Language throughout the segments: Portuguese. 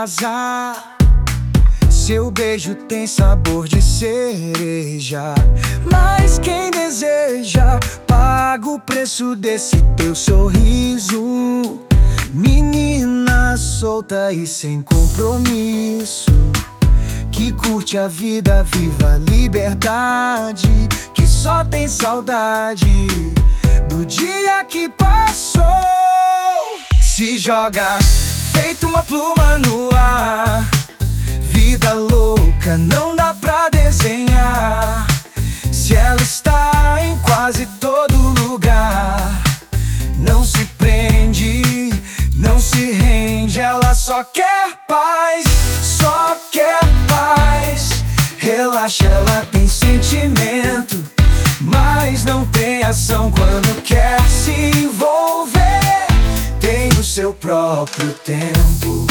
brasa. Seu beijo tem sabor de cereja, mas quem deseja paga o preço desse teu sorriso. Menina solta e sem compromisso, que curte a vida, viva a liberdade, que só tem saudade do dia que passou. Se joga feito uma pluma no ar, vida louca não dá pra desenhar. Se ela está em quase todo lugar, não se prende, não se rende. Ela só quer paz, só quer paz. Relaxa, ela tem sentimento, mas não tem ação quando quer se envolver. Tem o seu próprio tempo.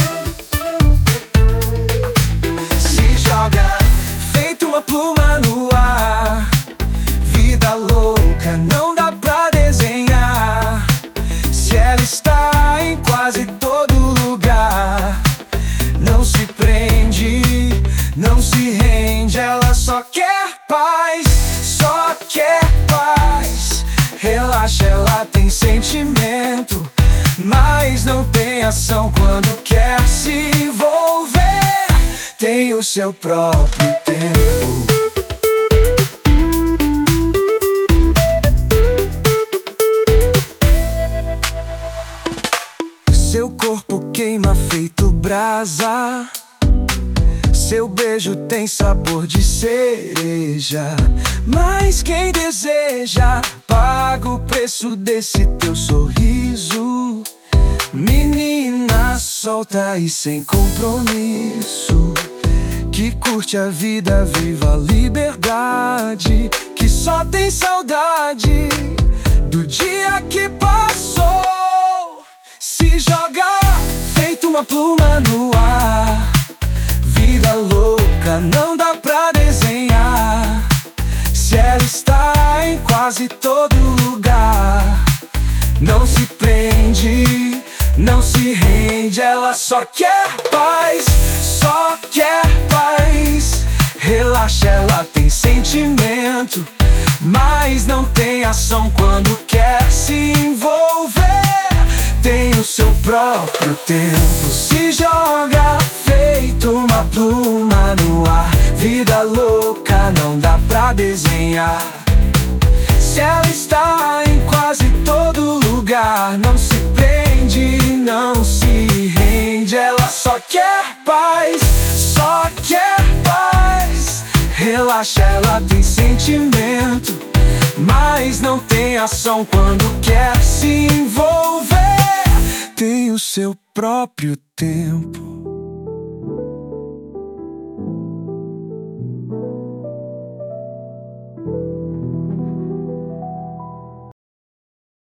Se joga feito uma pluma no ar, vida louca não dá pra desenhar. Se ela está em quase todo lugar, não se prende, não se rende. Ela só quer paz, só quer paz. Relaxa, ela tem sentimento, mas não tem ação quando quer se envolver. Tem o seu próprio tempo. Seu corpo queima feito brasa, seu beijo tem sabor de cereja, mas quem deseja paga o preço desse teu sorriso. Menina solta e sem compromisso, que curte a vida, viva a liberdade, que só tem saudade do dia que passou. Se joga feito uma pluma no ar, vida louca não dá pra desenhar. Se ela está em quase todo lugar, não se prende, não se rende. Ela só quer paz, só quer paz. Relaxa, ela tem sentimento, mas não tem ação quando quer se envolver. Tem o seu próprio tempo. Se joga feito uma pluma no ar, vida louca não dá pra desenhar. Se ela está em quase todo lugar, não se prende, não se rende. Ela só quer paz, só quer paz. Relaxa, ela tem sentimento, mas não tem ação quando quer se envolver. Tem o seu próprio tempo.